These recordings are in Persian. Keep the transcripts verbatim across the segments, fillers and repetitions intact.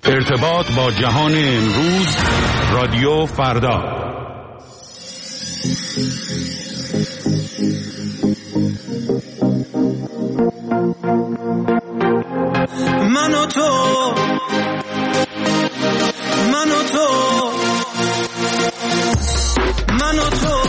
ارتباط با جهان امروز، رادیو فردا. من و تو، من و تو، من و تو،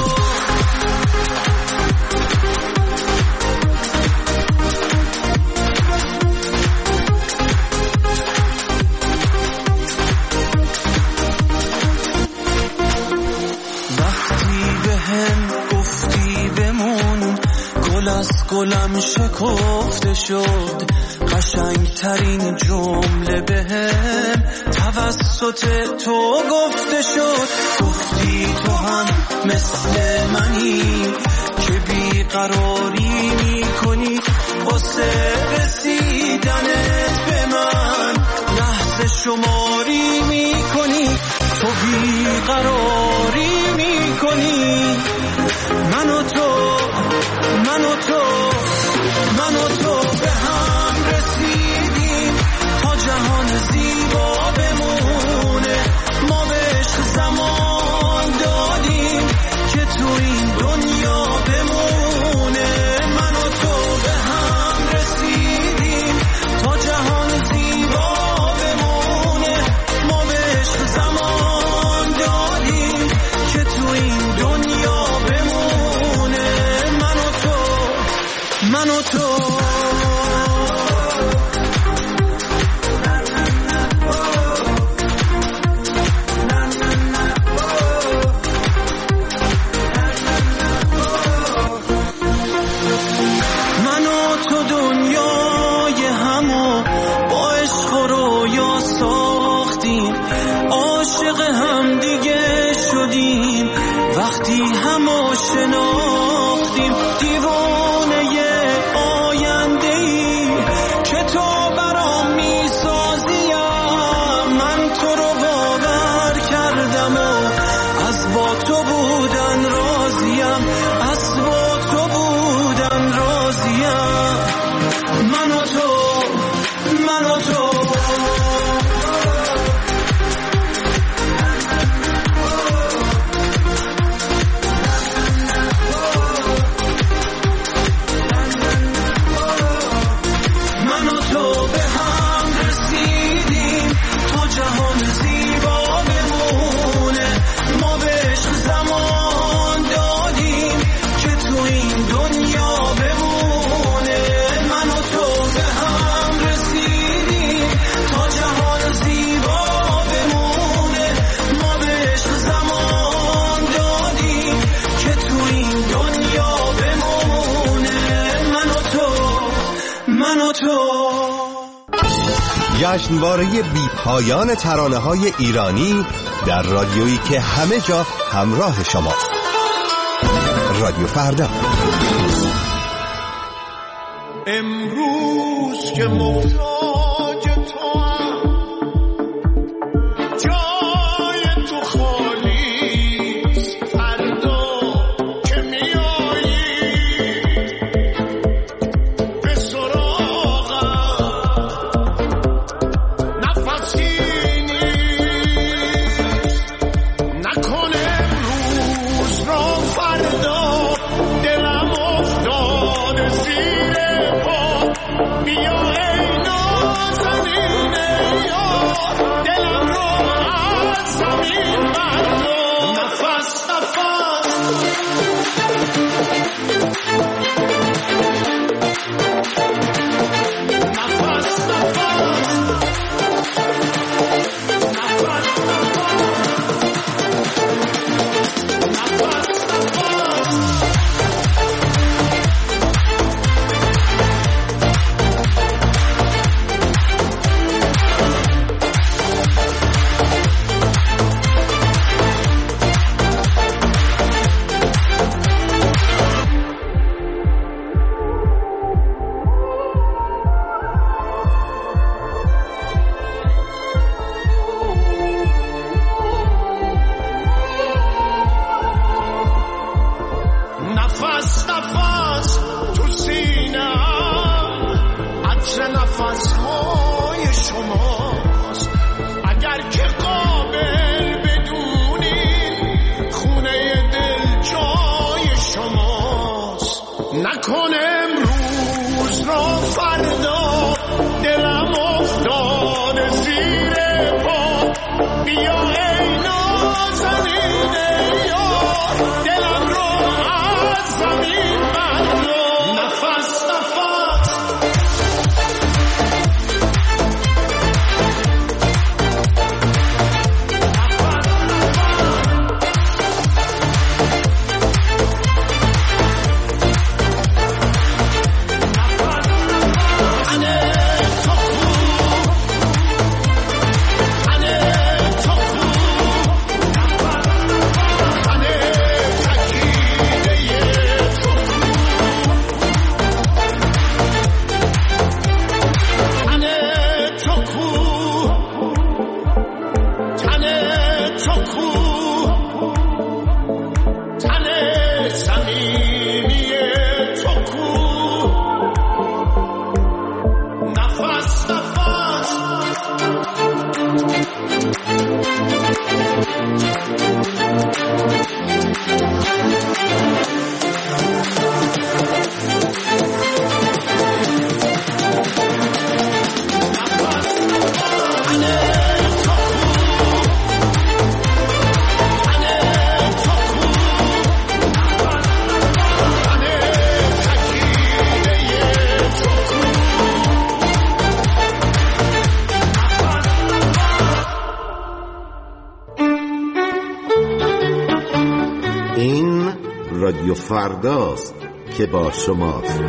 گلم شکفته شد، قشنگترین جمله بهم توسط تو گفته شد. گفتی تو هم مثل منی که بیقراری میکنی واسه رسیدنت به من، لحظه شماری میکنی، تو بیقراری میکنی. من و تو، من و تو، من و تو به هم رسیدیم تا جهان زیبا بمونه. ما بهش زمان دادیم که تو این دنیا بمونه. من و تو به هم رسیدیم تا جهان زیبا بمونه. ما بهش زمان دادیم که تو این دنیا بمونه. من و تو، من و تو، من و تو دنیای همو با عشق و رویا ساختیم، عاشق هم دیگه شدیم وقتی همو شناختیم. دیوانه آینده‌ای که تو برام میسازیم، من تو رو باور کردم و از با تو بودن راضیم، از با تو بودن راضیم. من و تو، من و تو، جشنواره بی پایان ترانه‌های ایرانی در رادیویی که همه جا همراه شماست. رادیو فردا. امروز که محتاج تو هم، جای تو خالیست، فردا که میایی به سراغم نفسی نیست. نکن امروز را فردا، دلم افتاده زیر پا، بیا ای بیا ای نازنین یار دلم رو از زمین بردار نفس نفس رادیو فرداست که با شماست.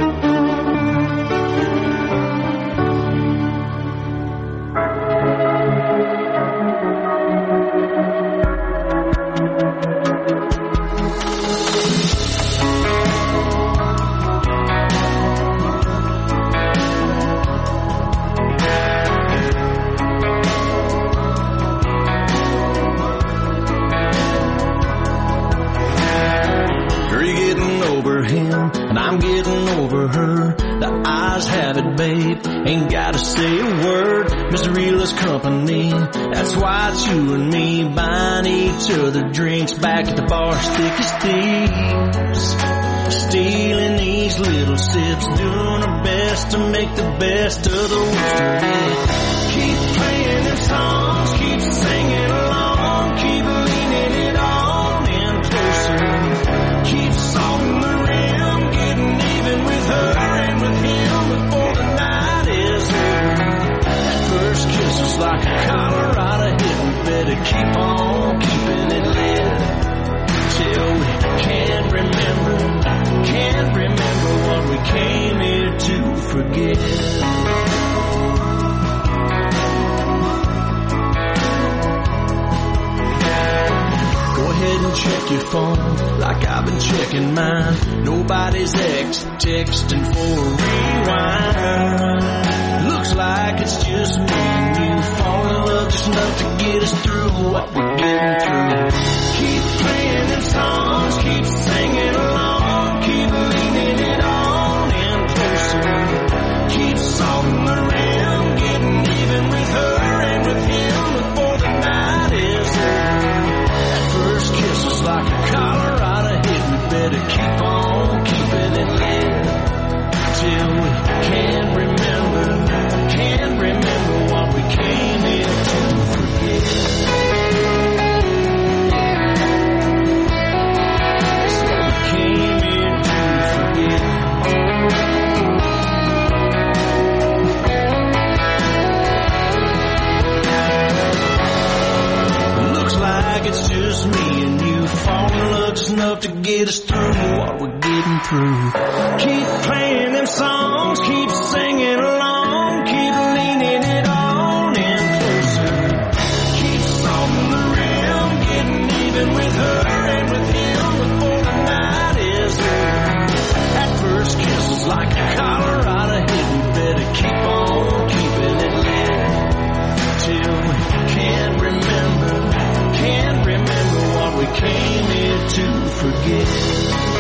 Ain't gotta say a word, Mister Realist Company. That's why it's you and me buying each other drinks back at the bar, thick as thieves. Stealing these little sips, doing our best to make the best of the worst of it. Keep playing them songs, keep singing along, keep leaning it on in closer. Keep salting the rim, getting even with her and with him before the night is over. That first kiss is like a Colorado hit. We better keep on keeping it lit till we can't remember, can't remember what we came here to forget. Check your phone like I've been checking mine. Nobody's ex texting for a rewind. Looks like it's just me and you fall in love just enough to get us through what we're getting through. Keep playing them songs, keep singing along, keep leaning it on in closer. Keep salting the rim, getting even with her and with him before the night is over. First kiss is like a Colorado hit. We better keep on keeping it lit till we can't remember, can't remember what we came here to forget. That's what we came here to forget. Looks like it's just me and you fall in love just enough to get us through what we're getting through. Keep playing them songs, keep singing along, keep leaning it on in closer. Keep salting the rim, getting even with her and with him before the night is over. That first kiss is like a Colorado hit. We better keep on keeping it lit till we can't remember, can't remember what we came here to forget.